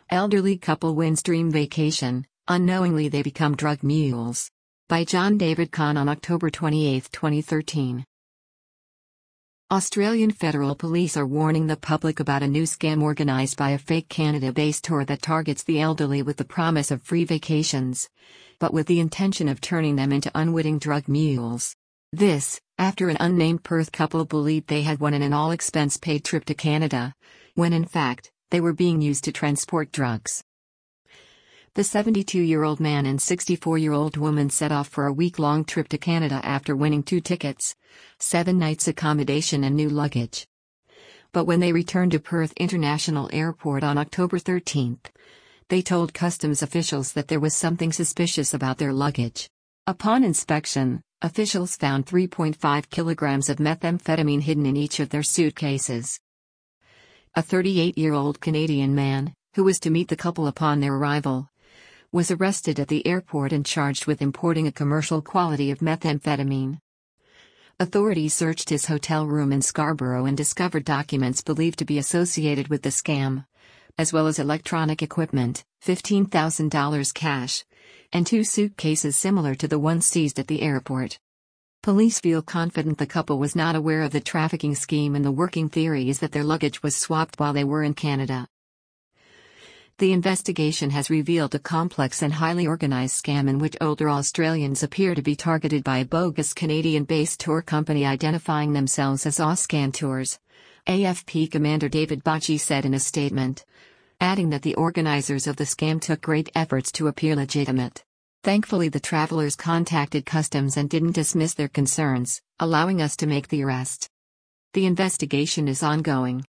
Elderly couple wins dream vacation, unknowingly they become drug mules. By John David Kahn on October 28, 2013. Australian Federal Police are warning the public about a new scam organised by a fake Canada-based tour that targets the elderly with the promise of free vacations, but with the intention of turning them into unwitting drug mules. This, after an unnamed Perth couple believed they had won an all-expense-paid trip to Canada, when in fact, they were being used to transport drugs. The 72-year-old man and 64-year-old woman set off for a week-long trip to Canada after winning 2 tickets, 7 nights accommodation and new luggage. But when they returned to Perth International Airport on October 13, they told customs officials that there was something suspicious about their luggage. Upon inspection, officials found 3.5 kilograms of methamphetamine hidden in each of their suitcases. A 38-year-old Canadian man, who was to meet the couple upon their arrival, was arrested at the airport and charged with importing a commercial quantity of methamphetamine. Authorities searched his hotel room in Scarborough and discovered documents believed to be associated with the scam, as well as electronic equipment, $15,000 cash, and 2 suitcases similar to the ones seized at the airport. Police feel confident the couple was not aware of the trafficking scheme, and the working theory is that their luggage was swapped while they were in Canada. The investigation has revealed a complex and highly organized scam in which older Australians appear to be targeted by a bogus Canadian-based tour company identifying themselves as Auscan Tours, AFP Commander David Bocci said in a statement, adding that the organizers of the scam took great efforts to appear legitimate. Thankfully, the travelers contacted customs and didn't dismiss their concerns, allowing us to make the arrest. The investigation is ongoing.